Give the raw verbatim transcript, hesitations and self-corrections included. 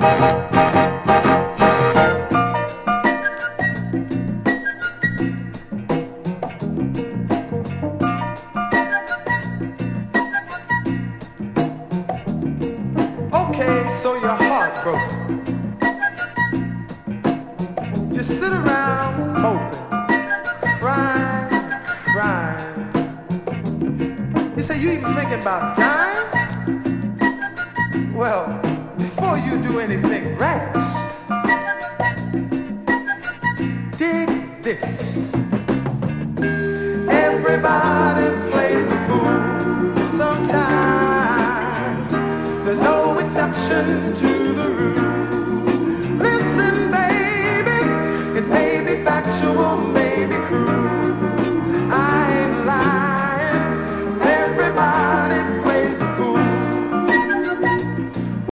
Okay, so you're heartbroken. You sit around moping, crying, crying. You say you even thinking about dying? Well, before you do anything rash, dig this. Everybody plays the fool sometimes. There's no exception to the rule.